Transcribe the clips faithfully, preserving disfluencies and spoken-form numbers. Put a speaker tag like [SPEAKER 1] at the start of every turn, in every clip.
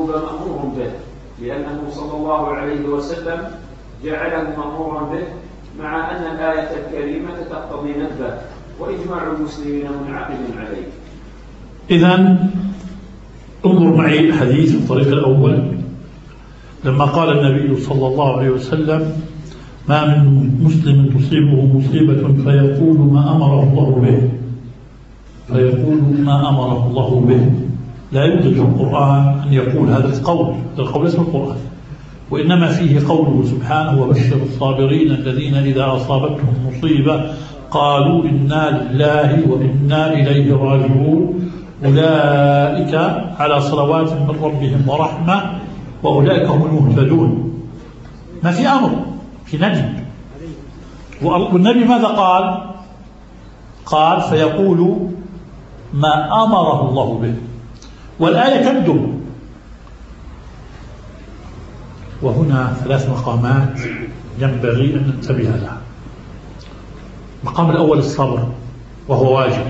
[SPEAKER 1] المطلوب مأمور به، لأنه صلى الله عليه وسلم جعله مأمورا به، مع أن الآية الكريمة تقتضي ندبه وإجماع المسلمين منعقد عليه.
[SPEAKER 2] إذن انظر معي الحديث الطريق الأول لما قال النبي صلى الله عليه وسلم: ما من مسلم تصيبه مصيبة فيقول ما أمره الله به فيقول ما أمره الله به. لا يوجد في القرآن أن يقول هذا القول، هذا القول اسم القرآن، وإنما فيه قوله سبحانه: وبشر الصابرين الذين إذا أصابتهم مصيبة قالوا إنا لله وإنا إليه راجعون أولئك على صلوات من ربهم ورحمة وأولئك هم المهتدون. ما في أمر، في ندب. والنبي ماذا قال؟ قال: فيقول ما أمره الله به. والآية تندب. وهنا ثلاث مقامات ينبغي أن ننتبه لها. المقام الأول الصبر وهو واجب،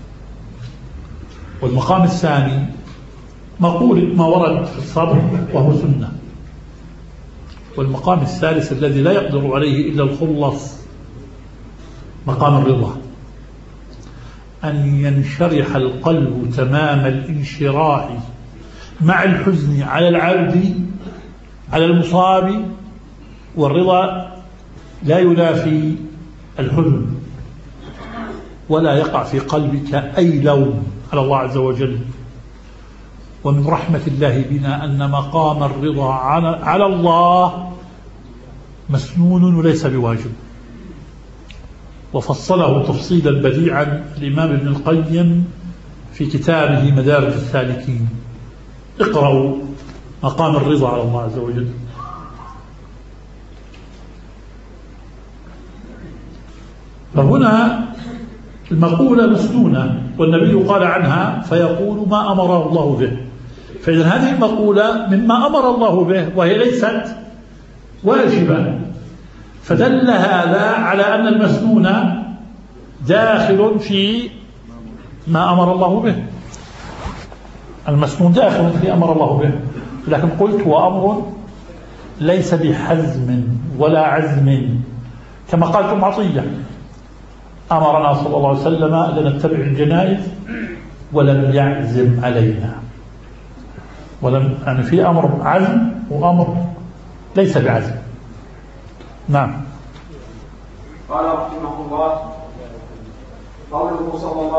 [SPEAKER 2] والمقام الثاني مقولة ما ورد في الصبر وهو سنة، والمقام الثالث الذي لا يقدر عليه إلا الخلص مقام الرضا، أن ينشرح القلب تمام الانشراح مع الحزن على العبد على المصاب، والرضا لا ينافي الحزن، ولا يقع في قلبك أي لوم على الله عز وجل. ومن رحمة الله بنا أن مقام الرضا على الله مسنون وليس بواجب، وفصله تفصيلا بديعا الإمام ابن القيم في كتابه مدارج السالكين. اقرأوا مقام الرضا على الله عز وجل. فهنا المقولة مسنونة، والنبي قال عنها: فيقول ما أمره الله به. فإذا هذه المقولة مما أمر الله به وهي ليست واجبة، فدل هذا على أن المسنون داخل في ما أمر الله به. المسنون داخل في أمر الله به، لكن قلت وأمر ليس بحزم ولا عزم، كما قالت أم عطية: أمرنا صلى الله عليه وسلم أن نتبع الجنائز ولم يعزم علينا. ولم يعني في أمر عزم وأمر ليس بعزم. نعم.
[SPEAKER 1] قال رحمه الله: قوله صلى الله